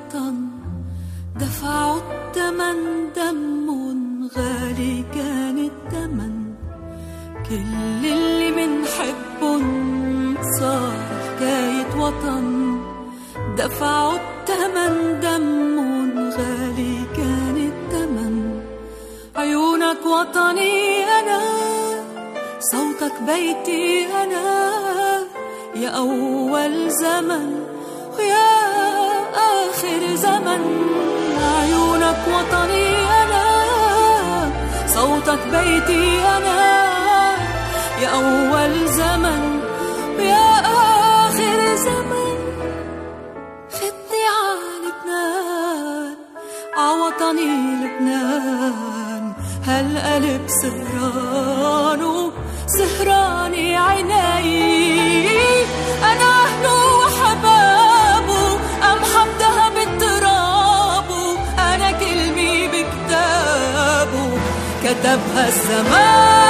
وطن دفعوا التمن، دم غالي كان التمن. كل اللي منحبن صار حكاية وطن، دفعوا التمن، دم غالي كان التمن. عيونك وطني أنا، صوتك بيتي أنا، يا أول زمن ويا آخر زمن. عيونك وطني أنا، صوتك بيتي أنا، يا أول زمن ويا آخر زمن. خدني على لبنان، عوطني لبنان، هالقلب سهران وسهراني عيني. أنا أهله وحبابه، أمحى بذهب التراب، أنا كلمي بكتابه كتبها الزمان.